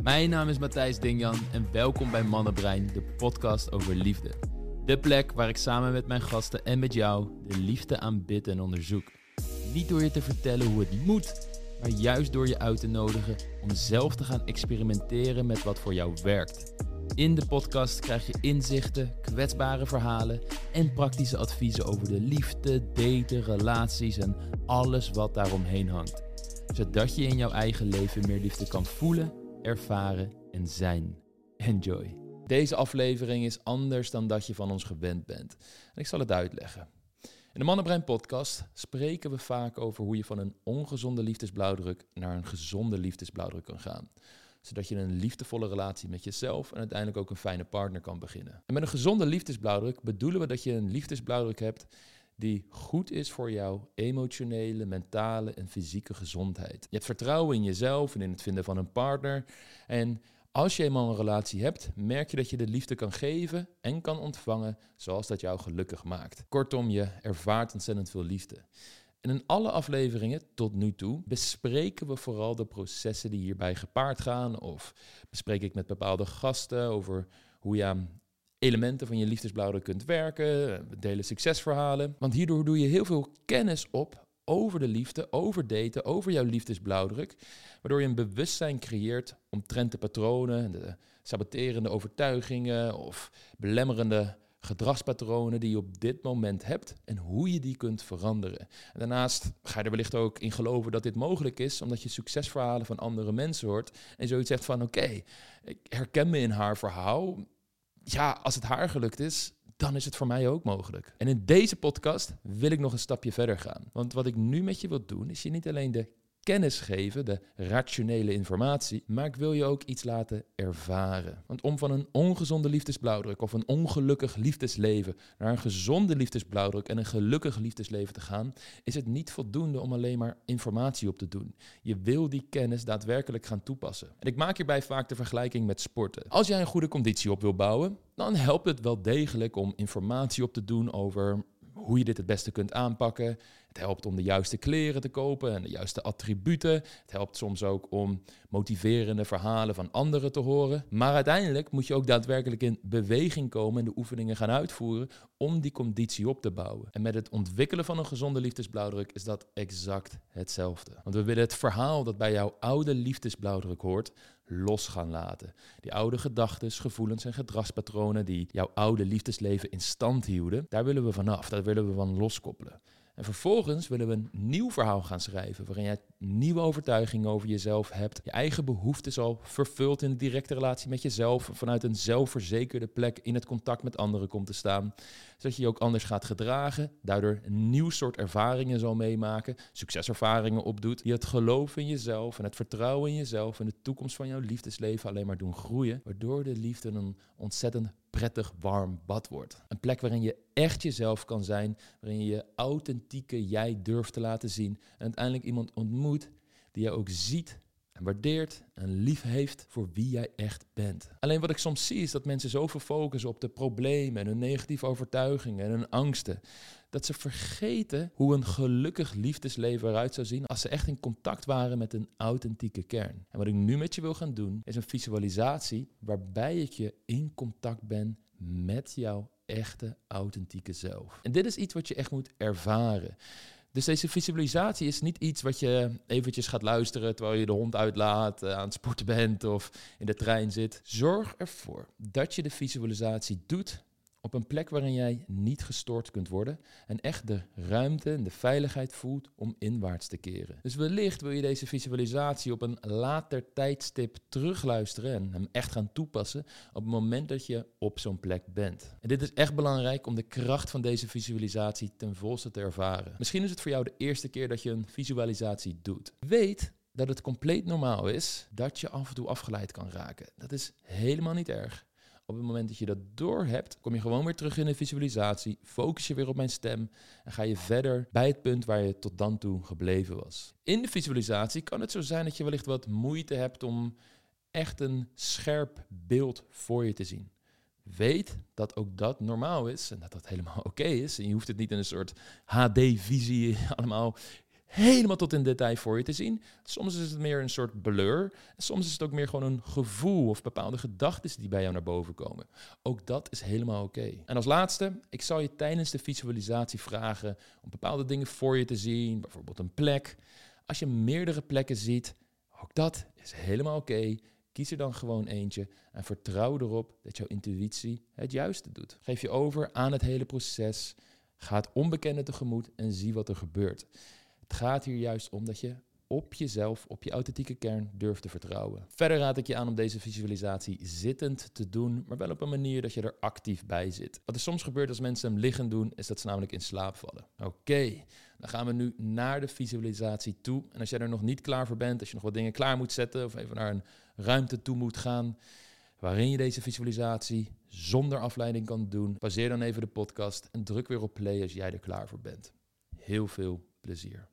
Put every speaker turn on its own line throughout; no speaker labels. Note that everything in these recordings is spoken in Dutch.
Mijn naam is Matthijs Dingjan en welkom bij Mannenbrein, de podcast over liefde. De plek waar ik samen met mijn gasten en met jou de liefde aanbid en onderzoek. Niet door je te vertellen hoe het moet, maar juist door je uit te nodigen om zelf te gaan experimenteren met wat voor jou werkt. In de podcast krijg je inzichten, kwetsbare verhalen en praktische adviezen over de liefde, daten, relaties en alles wat daaromheen hangt. Zodat je in jouw eigen leven meer liefde kan voelen, ervaren en zijn. Enjoy. Deze aflevering is anders dan dat je van ons gewend bent. En ik zal het uitleggen. In de Mannenbrein podcast spreken we vaak over hoe je van een ongezonde liefdesblauwdruk naar een gezonde liefdesblauwdruk kan gaan. Zodat je een liefdevolle relatie met jezelf en uiteindelijk ook een fijne partner kan beginnen. En met een gezonde liefdesblauwdruk bedoelen we dat je een liefdesblauwdruk hebt die goed is voor jouw emotionele, mentale en fysieke gezondheid. Je hebt vertrouwen in jezelf en in het vinden van een partner. En als je eenmaal een relatie hebt, merk je dat je de liefde kan geven en kan ontvangen zoals dat jou gelukkig maakt. Kortom, je ervaart ontzettend veel liefde. En in alle afleveringen tot nu toe bespreken we vooral de processen die hierbij gepaard gaan. Of bespreek ik met bepaalde gasten over hoe je aan elementen van je liefdesblauwdruk kunt werken. We delen succesverhalen. Want hierdoor doe je heel veel kennis op over de liefde, over daten, over jouw liefdesblauwdruk. Waardoor je een bewustzijn creëert omtrent de patronen, de saboterende overtuigingen of belemmerende gedragspatronen die je op dit moment hebt en hoe je die kunt veranderen. En daarnaast ga je er wellicht ook in geloven dat dit mogelijk is, omdat je succesverhalen van andere mensen hoort en zoiets zegt van oké, ik herken me in haar verhaal. Ja, als het haar gelukt is, dan is het voor mij ook mogelijk. En in deze podcast wil ik nog een stapje verder gaan. Want wat ik nu met je wil doen, is je niet alleen de kennis geven, de rationele informatie, maar ik wil je ook iets laten ervaren. Want om van een ongezonde liefdesblauwdruk of een ongelukkig liefdesleven naar een gezonde liefdesblauwdruk en een gelukkig liefdesleven te gaan, is het niet voldoende om alleen maar informatie op te doen. Je wil die kennis daadwerkelijk gaan toepassen. En ik maak hierbij vaak de vergelijking met sporten. Als jij een goede conditie op wil bouwen, dan helpt het wel degelijk om informatie op te doen over hoe je dit het beste kunt aanpakken. Het helpt om de juiste kleren te kopen en de juiste attributen. Het helpt soms ook om motiverende verhalen van anderen te horen. Maar uiteindelijk moet je ook daadwerkelijk in beweging komen en de oefeningen gaan uitvoeren om die conditie op te bouwen. En met het ontwikkelen van een gezonde liefdesblauwdruk is dat exact hetzelfde. Want we willen het verhaal dat bij jouw oude liefdesblauwdruk hoort los gaan laten. Die oude gedachten, gevoelens en gedragspatronen die jouw oude liefdesleven in stand hielden, daar willen we vanaf, daar willen we van loskoppelen. En vervolgens willen we een nieuw verhaal gaan schrijven, waarin jij nieuwe overtuigingen over jezelf hebt, je eigen behoeftes al vervult in een directe relatie met jezelf, vanuit een zelfverzekerde plek in het contact met anderen komt te staan, zodat je je ook anders gaat gedragen, daardoor een nieuw soort ervaringen zal meemaken, succeservaringen opdoet, die het geloof in jezelf en het vertrouwen in jezelf en de toekomst van jouw liefdesleven alleen maar doen groeien, waardoor de liefde een ontzettend prettig warm bad wordt. Een plek waarin je echt jezelf kan zijn, waarin je je authentieke jij durft te laten zien en uiteindelijk iemand ontmoet die je ook ziet en waardeert en lief heeft voor wie jij echt bent. Alleen wat ik soms zie is dat mensen zoveel focussen op de problemen en hun negatieve overtuigingen en hun angsten, dat ze vergeten hoe een gelukkig liefdesleven eruit zou zien als ze echt in contact waren met een authentieke kern. En wat ik nu met je wil gaan doen, is een visualisatie waarbij ik je in contact ben met jouw echte authentieke zelf. En dit is iets wat je echt moet ervaren. Dus deze visualisatie is niet iets wat je eventjes gaat luisteren terwijl je de hond uitlaat, aan het sporten bent of in de trein zit. Zorg ervoor dat je de visualisatie doet op een plek waarin jij niet gestoord kunt worden en echt de ruimte en de veiligheid voelt om inwaarts te keren. Dus wellicht wil je deze visualisatie op een later tijdstip terugluisteren en hem echt gaan toepassen op het moment dat je op zo'n plek bent. En dit is echt belangrijk om de kracht van deze visualisatie ten volste te ervaren. Misschien is het voor jou de eerste keer dat je een visualisatie doet. Weet dat het compleet normaal is dat je af en toe afgeleid kan raken. Dat is helemaal niet erg. Op het moment dat je dat doorhebt, kom je gewoon weer terug in de visualisatie, focus je weer op mijn stem en ga je verder bij het punt waar je tot dan toe gebleven was. In de visualisatie kan het zo zijn dat je wellicht wat moeite hebt om echt een scherp beeld voor je te zien. Weet dat ook dat normaal is en dat dat helemaal oké is. En je hoeft het niet in een soort HD-visie allemaal helemaal tot in detail voor je te zien. Soms is het meer een soort blur. En soms is het ook meer gewoon een gevoel of bepaalde gedachten die bij jou naar boven komen. Ook dat is helemaal oké. En als laatste, ik zal je tijdens de visualisatie vragen om bepaalde dingen voor je te zien. Bijvoorbeeld een plek. Als je meerdere plekken ziet, ook dat is helemaal oké. Kies er dan gewoon eentje en vertrouw erop dat jouw intuïtie het juiste doet. Geef je over aan het hele proces. Ga het onbekende tegemoet en zie wat er gebeurt. Het gaat hier juist om dat je op jezelf, op je authentieke kern durft te vertrouwen. Verder raad ik je aan om deze visualisatie zittend te doen, maar wel op een manier dat je er actief bij zit. Wat er soms gebeurt als mensen hem liggend doen, is dat ze namelijk in slaap vallen. Oké, dan gaan we nu naar de visualisatie toe. En als jij er nog niet klaar voor bent, als je nog wat dingen klaar moet zetten of even naar een ruimte toe moet gaan waarin je deze visualisatie zonder afleiding kan doen, pauzeer dan even de podcast en druk weer op play als jij er klaar voor bent. Heel veel plezier.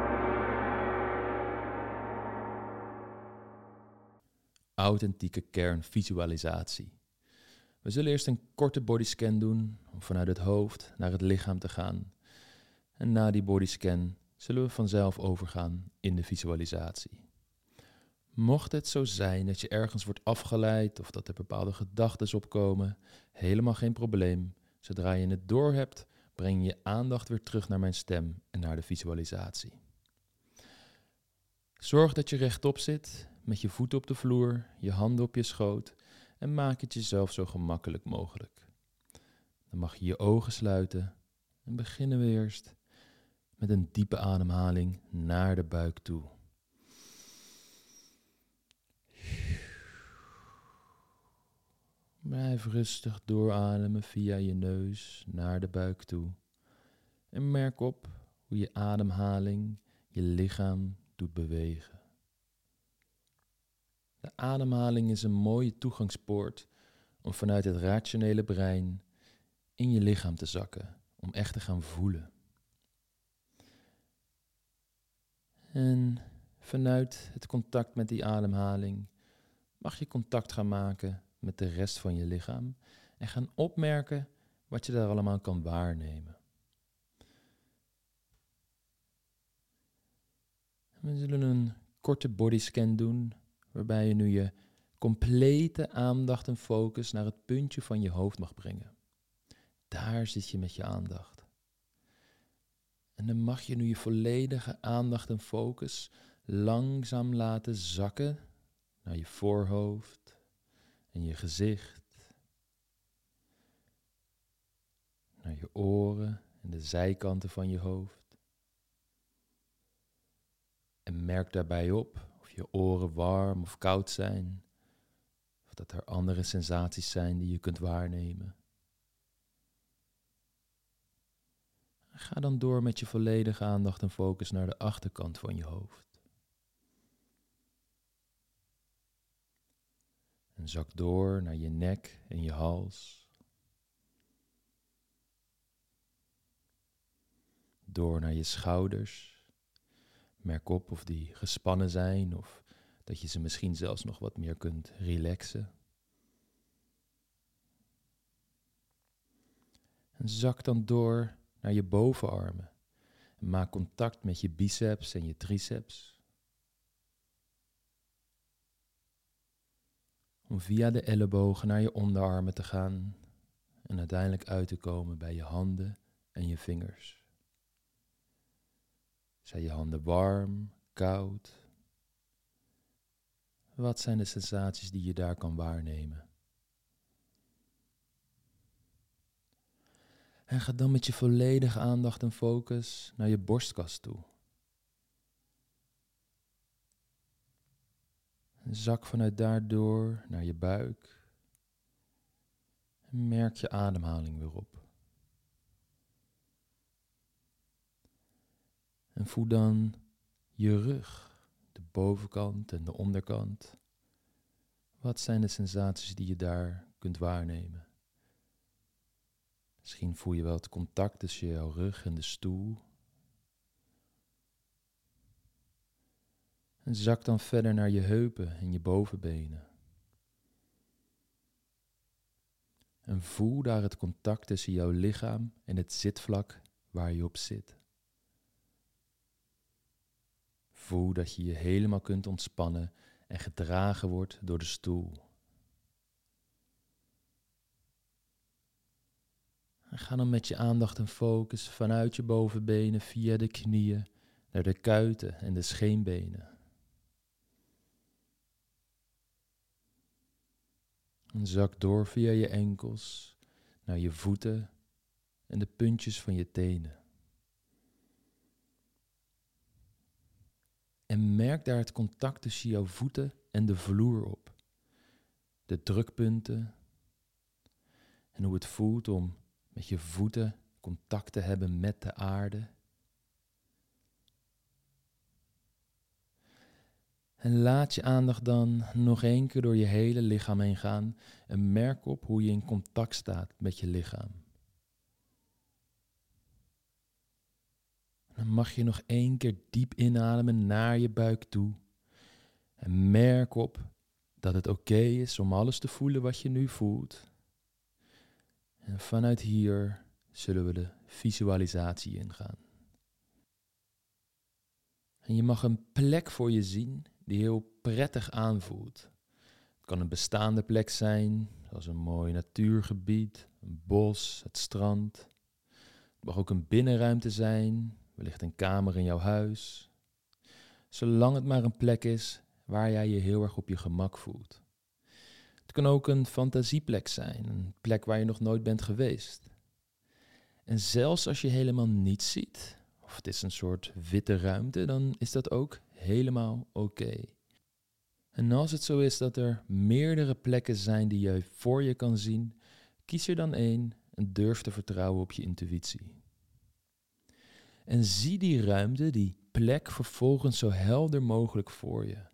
Authentieke kernvisualisatie. We zullen eerst een korte bodyscan doen om vanuit het hoofd naar het lichaam te gaan. En na die bodyscan zullen we vanzelf overgaan in de visualisatie. Mocht het zo zijn dat je ergens wordt afgeleid of dat er bepaalde gedachten opkomen, helemaal geen probleem. Zodra je het doorhebt, breng je je aandacht weer terug naar mijn stem en naar de visualisatie. Zorg dat je rechtop zit, met je voeten op de vloer, je handen op je schoot en maak het jezelf zo gemakkelijk mogelijk. Dan mag je je ogen sluiten en beginnen we eerst met een diepe ademhaling naar de buik toe. Blijf rustig doorademen via je neus naar de buik toe. En merk op hoe je ademhaling je lichaam doet bewegen. De ademhaling is een mooie toegangspoort om vanuit het rationele brein in je lichaam te zakken, om echt te gaan voelen. En vanuit het contact met die ademhaling mag je contact gaan maken met de rest van je lichaam en gaan opmerken wat je daar allemaal kan waarnemen. We zullen een korte bodyscan doen, waarbij je nu je complete aandacht en focus naar het puntje van je hoofd mag brengen. Daar zit je met je aandacht. En dan mag je nu je volledige aandacht en focus langzaam laten zakken naar je voorhoofd en je gezicht, naar je oren en de zijkanten van je hoofd. En merk daarbij op of je oren warm of koud zijn, of dat er andere sensaties zijn die je kunt waarnemen. Ga dan door met je volledige aandacht en focus naar de achterkant van je hoofd. En zak door naar je nek en je hals. Door naar je schouders. Merk op of die gespannen zijn of dat je ze misschien zelfs nog wat meer kunt relaxen. En zak dan door naar je bovenarmen. En maak contact met je biceps en je triceps. Om via de ellebogen naar je onderarmen te gaan en uiteindelijk uit te komen bij je handen en je vingers. Zijn je handen warm, koud? Wat zijn de sensaties die je daar kan waarnemen? En ga dan met je volledige aandacht en focus naar je borstkas toe. En zak vanuit daardoor naar je buik. En merk je ademhaling weer op. En voel dan je rug, de bovenkant en de onderkant. Wat zijn de sensaties die je daar kunt waarnemen? Misschien voel je wel het contact tussen jouw rug en de stoel. En zak dan verder naar je heupen en je bovenbenen. En voel daar het contact tussen jouw lichaam en het zitvlak waar je op zit. Voel dat je je helemaal kunt ontspannen en gedragen wordt door de stoel. En ga dan met je aandacht en focus vanuit je bovenbenen via de knieën naar de kuiten en de scheenbenen. En zak door via je enkels naar je voeten en de puntjes van je tenen. En merk daar het contact tussen jouw voeten en de vloer op. De drukpunten en hoe het voelt om met je voeten contact te hebben met de aarde. En laat je aandacht dan nog 1 keer door je hele lichaam heen gaan en merk op hoe je in contact staat met je lichaam. Dan mag je nog 1 keer diep inademen naar je buik toe. En merk op dat het oké is om alles te voelen wat je nu voelt. En vanuit hier zullen we de visualisatie ingaan. En je mag een plek voor je zien die heel prettig aanvoelt. Het kan een bestaande plek zijn, zoals een mooi natuurgebied, een bos, het strand. Het mag ook een binnenruimte zijn, wellicht een kamer in jouw huis. Zolang het maar een plek is waar jij je heel erg op je gemak voelt. Het kan ook een fantasieplek zijn, een plek waar je nog nooit bent geweest. En zelfs als je helemaal niets ziet, of het is een soort witte ruimte, dan is dat ook helemaal oké. En als het zo is dat er meerdere plekken zijn die je voor je kan zien, kies er dan 1 en durf te vertrouwen op je intuïtie. En zie die ruimte, die plek vervolgens zo helder mogelijk voor je.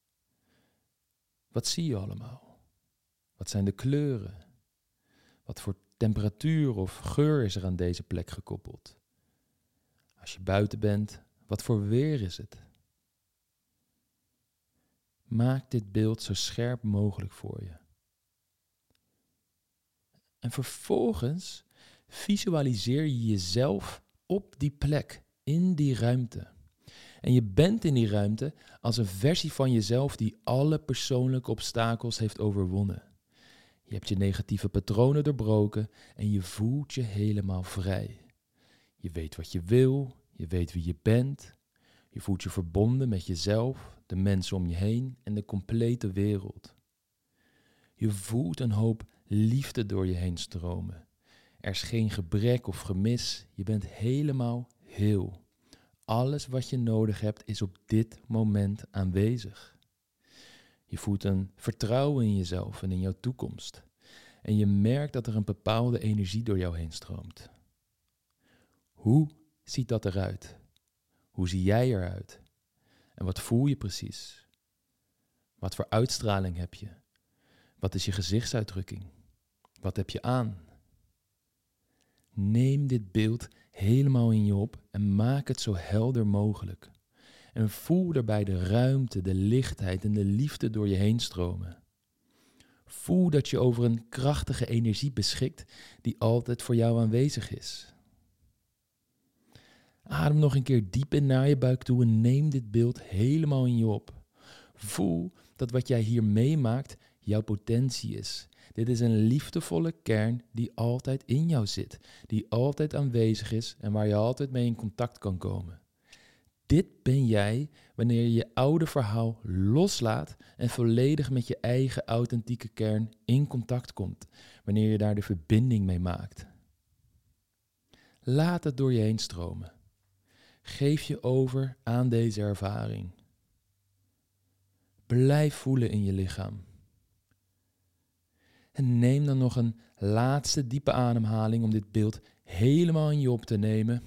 Wat zie je allemaal? Wat zijn de kleuren? Wat voor temperatuur of geur is er aan deze plek gekoppeld? Als je buiten bent, wat voor weer is het? Maak dit beeld zo scherp mogelijk voor je. En vervolgens visualiseer je jezelf op die plek, in die ruimte. En je bent in die ruimte als een versie van jezelf die alle persoonlijke obstakels heeft overwonnen. Je hebt je negatieve patronen doorbroken en je voelt je helemaal vrij. Je weet wat je wil, je weet wie je bent. Je voelt je verbonden met jezelf, de mensen om je heen en de complete wereld. Je voelt een hoop liefde door je heen stromen. Er is geen gebrek of gemis, je bent helemaal heel. Alles wat je nodig hebt is op dit moment aanwezig. Je voelt een vertrouwen in jezelf en in jouw toekomst. En je merkt dat er een bepaalde energie door jou heen stroomt. Hoe ziet dat eruit? Hoe zie jij eruit? En wat voel je precies? Wat voor uitstraling heb je? Wat is je gezichtsuitdrukking? Wat heb je aan? Neem dit beeld helemaal in je op en maak het zo helder mogelijk. En voel daarbij de ruimte, de lichtheid en de liefde door je heen stromen. Voel dat je over een krachtige energie beschikt die altijd voor jou aanwezig is. Adem nog een keer diep in naar je buik toe en neem dit beeld helemaal in je op. Voel dat wat jij hier meemaakt jouw potentie is. Dit is een liefdevolle kern die altijd in jou zit, die altijd aanwezig is en waar je altijd mee in contact kan komen. Dit ben jij wanneer je je oude verhaal loslaat en volledig met je eigen authentieke kern in contact komt, wanneer je daar de verbinding mee maakt. Laat het door je heen stromen. Geef je over aan deze ervaring. Blijf voelen in je lichaam. En neem dan nog een laatste diepe ademhaling om dit beeld helemaal in je op te nemen.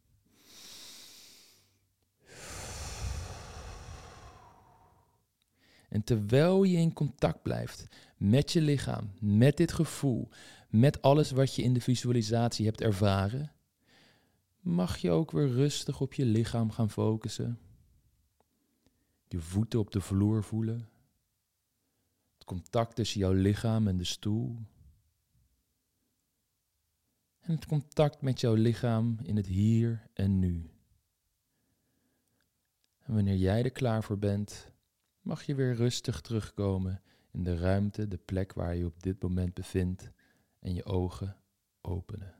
En terwijl je in contact blijft met je lichaam, met dit gevoel, met alles wat je in de visualisatie hebt ervaren, mag je ook weer rustig op je lichaam gaan focussen. Je voeten op de vloer voelen. Het contact tussen jouw lichaam en de stoel. En het contact met jouw lichaam in het hier en nu. En wanneer jij er klaar voor bent, mag je weer rustig terugkomen in de ruimte, de plek waar je op dit moment bevindt en je ogen openen.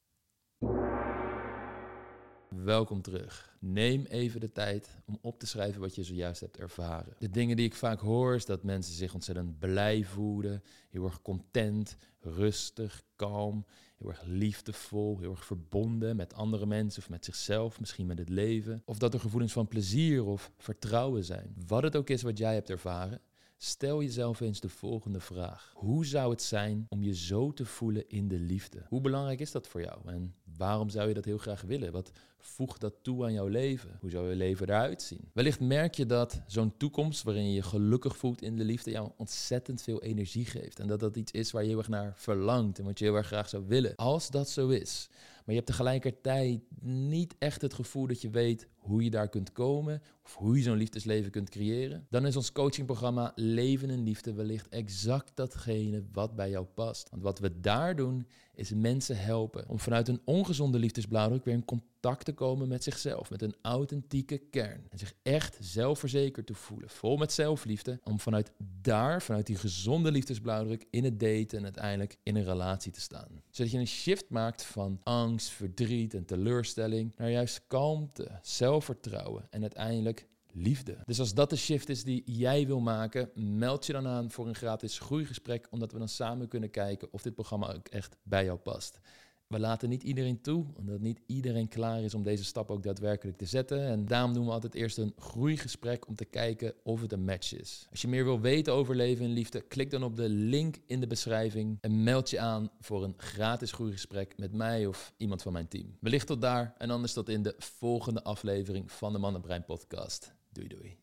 Welkom terug. Neem even de tijd om op te schrijven wat je zojuist hebt ervaren. De dingen die ik vaak hoor is dat mensen zich ontzettend blij voelen, heel erg content, rustig, kalm, heel erg liefdevol, heel erg verbonden met andere mensen of met zichzelf, misschien met het leven. Of dat er gevoelens van plezier of vertrouwen zijn. Wat het ook is wat jij hebt ervaren, stel jezelf eens de volgende vraag. Hoe zou het zijn om je zo te voelen in de liefde? Hoe belangrijk is dat voor jou? En waarom zou je dat heel graag willen? Wat voegt dat toe aan jouw leven? Hoe zou je leven eruit zien? Wellicht merk je dat zo'n toekomst waarin je je gelukkig voelt in de liefde jou ontzettend veel energie geeft. En dat dat iets is waar je heel erg naar verlangt en wat je heel erg graag zou willen. Als dat zo is, maar je hebt tegelijkertijd niet echt het gevoel dat je weet hoe je daar kunt komen of hoe je zo'n liefdesleven kunt creëren, dan is ons coachingprogramma Leven in Liefde wellicht exact datgene wat bij jou past. Want wat we daar doen is mensen helpen om vanuit een ongezonde liefdesblauwdruk weer in contact te komen met zichzelf, met een authentieke kern en zich echt zelfverzekerd te voelen, vol met zelfliefde, om vanuit die gezonde liefdesblauwdruk in het daten en uiteindelijk in een relatie te staan. Zodat je een shift maakt van angst, verdriet en teleurstelling naar juist kalmte, zelfvertrouwen en uiteindelijk liefde. Dus als dat de shift is die jij wil maken, meld je dan aan voor een gratis groeigesprek, omdat we dan samen kunnen kijken of dit programma ook echt bij jou past. We laten niet iedereen toe, omdat niet iedereen klaar is om deze stap ook daadwerkelijk te zetten. En daarom doen we altijd eerst een groeigesprek om te kijken of het een match is. Als je meer wil weten over leven en liefde, klik dan op de link in de beschrijving en meld je aan voor een gratis groeigesprek met mij of iemand van mijn team. Wellicht tot daar en anders tot in de volgende aflevering van de Mannenbrein podcast. Doei doei.